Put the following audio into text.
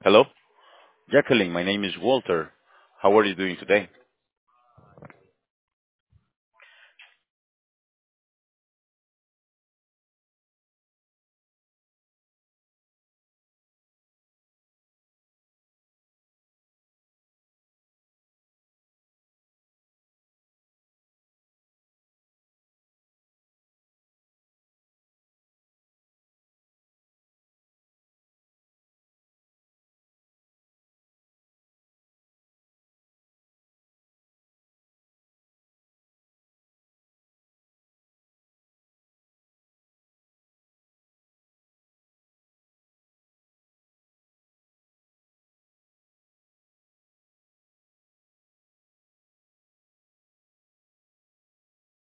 Hello, Jacqueline. My name is Walter. How are you doing today?